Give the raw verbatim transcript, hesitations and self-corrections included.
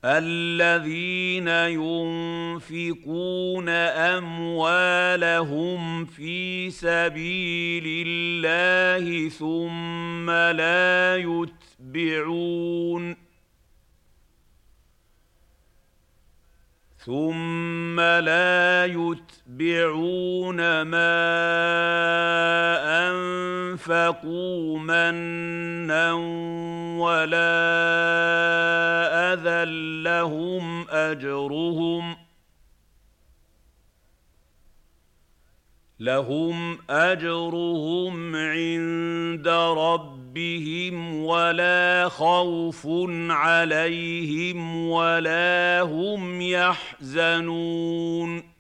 الذين ينفقون أموالهم في سبيل الله ثم لا يتبعون ثم لا يتبعون ما أنفقوا منا ولا أذى لهم أجرهم لهم أجرهم عند ربهم ولا خوف عليهم ولا هم يحزنون